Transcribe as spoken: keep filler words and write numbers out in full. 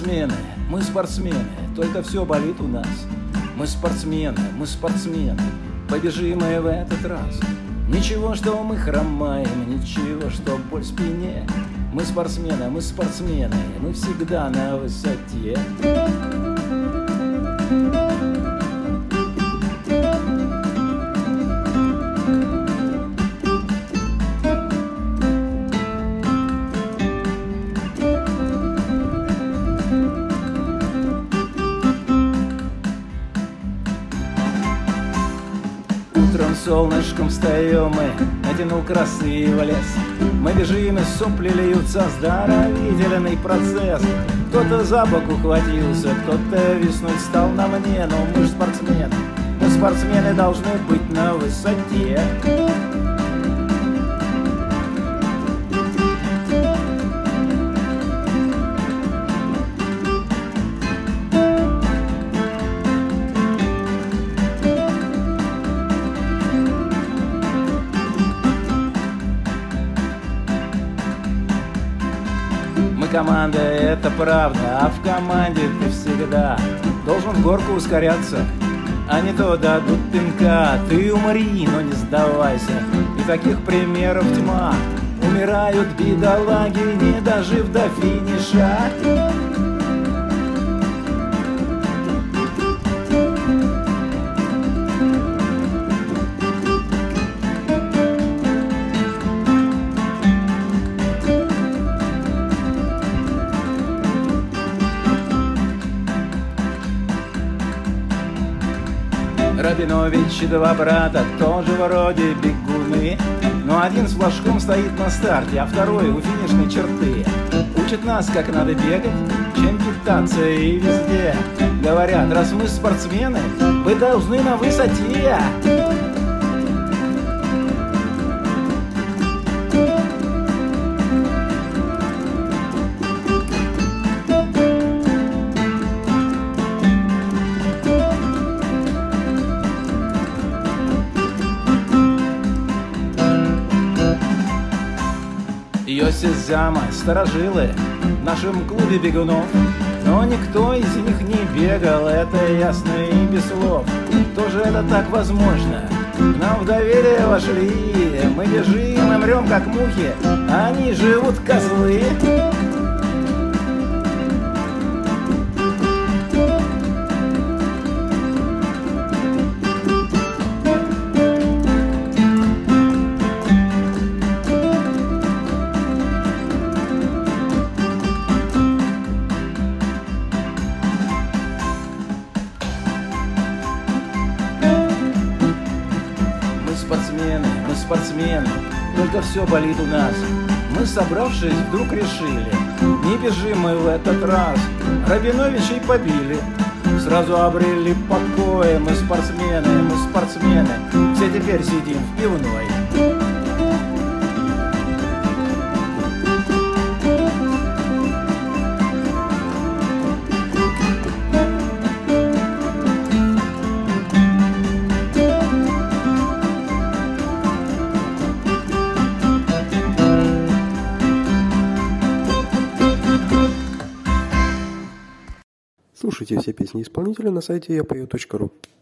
спортсмены, мы спортсмены, только все болит у нас. Мы спортсмены, мы спортсмены, побежим мы в этот раз. Ничего, что мы хромаем, ничего, что боль в спине. Мы спортсмены, мы спортсмены, мы всегда на высоте. Утром солнышком встаем мы, натянул красиво лес. Мы бежим, и сопли льются, здоровительный процесс. Кто-то за бок ухватился, кто-то веснуть стал на мне. Но мы ж спортсмены, мы спортсмены должны быть на высоте. Команда, это правда, а в команде ты всегда должен в горку ускоряться, а не то дадут пинка. Ты умри, но не сдавайся, и таких примеров тьма. Умирают бедолаги, не дожив до финиша. Рабинович и два брата тоже вроде бегуны, но один с флажком стоит на старте, а второй у финишной черты. Учат нас, как надо бегать, чем питаться, и везде говорят: раз мы спортсмены, вы должны на высоте. Йоси Зяма, старожилы в нашем клубе бегунов, но никто из них не бегал, это ясно и без слов. Тоже это так возможно? Нам в доверие вошли, мы бежим и мрем как мухи, а они живут козлы. Спортсмены, мы спортсмены, только все болит у нас. Мы, собравшись, вдруг решили: не бежим мы в этот раз. Рабиновичей побили, сразу обрели покой. Мы спортсмены, мы спортсмены, все теперь сидим в пивной. Слушайте все песни исполнителя на сайте я пою точка ру.